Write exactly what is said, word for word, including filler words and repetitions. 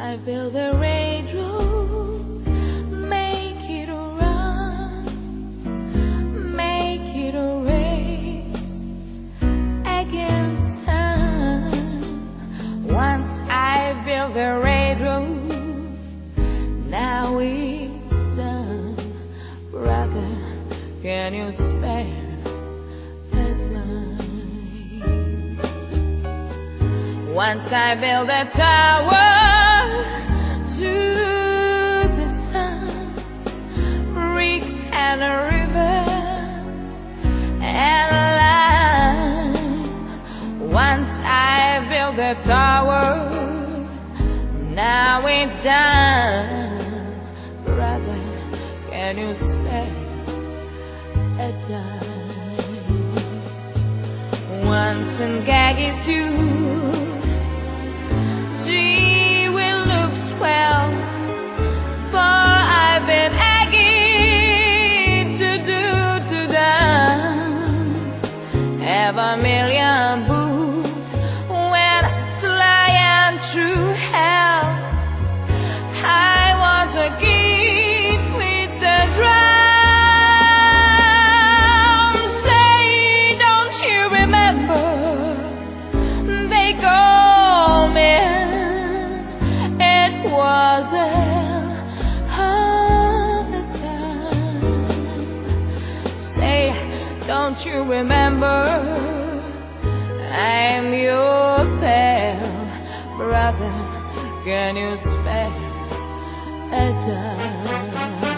I feel the raindrop, make it run, make it rain against time. Once I feel the raindrop, now it's done. Brother, can you spare the time? Once I build a tower to the sun, creek and a river and land. Once I build a tower, now it's done. Brother, can you spare a dime? Once and gag is you. Gee, we look swell, for I've been aggy to do to them. Have a million boots when sly and true hell. I was a kid with the drum. Say, don't you remember? They call me. It was a hard time. Say, don't you remember? I'm your pal, brother. Can you spare a dime?